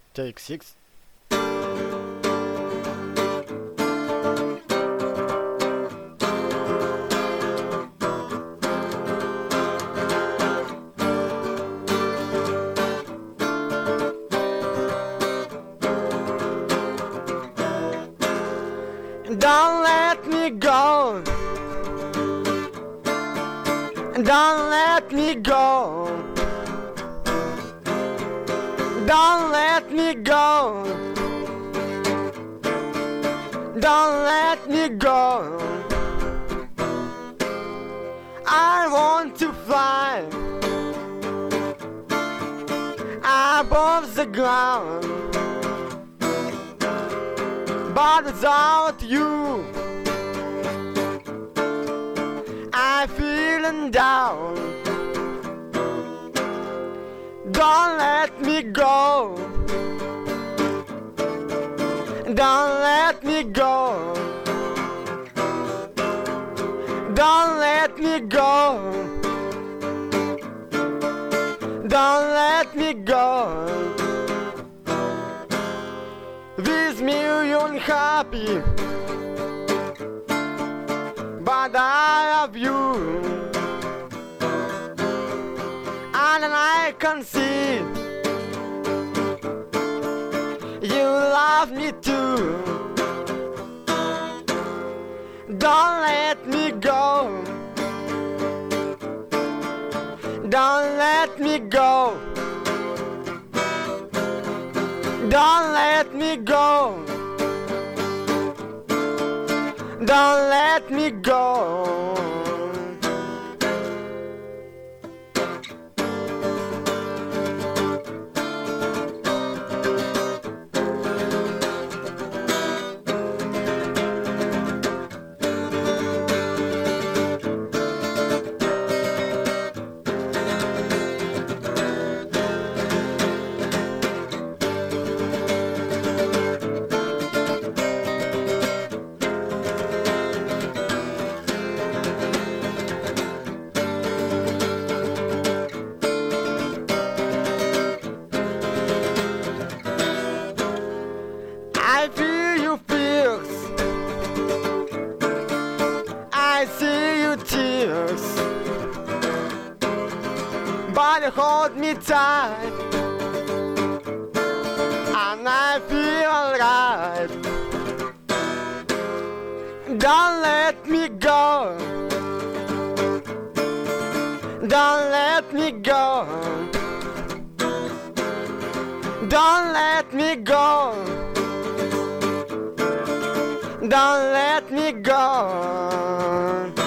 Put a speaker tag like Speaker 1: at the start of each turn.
Speaker 1: Take 6. Don't let me go. Don't let me go. Don't let me go. Don't let me go. I want to fly above the ground, but without you I'm feeling down. Don't let me go. Don't let me go. Don't let me go. Don't let me go. With million happy, but I love you, and I can see you love me too. Don't let me go. Don't let me go. Don't let me go. Don't let me go. I feel your fears, I see your tears, but you hold me tight, and I feel alright. Don't let me go. Don't let me go. Don't let me go. Don't let me go.